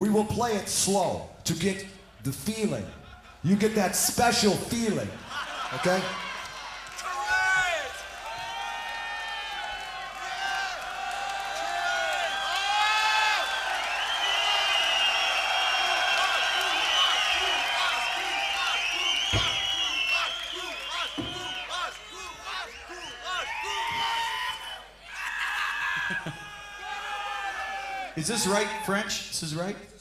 We will play it slow to get the feeling. You get that special feeling, okay? Is this right, French? This is right?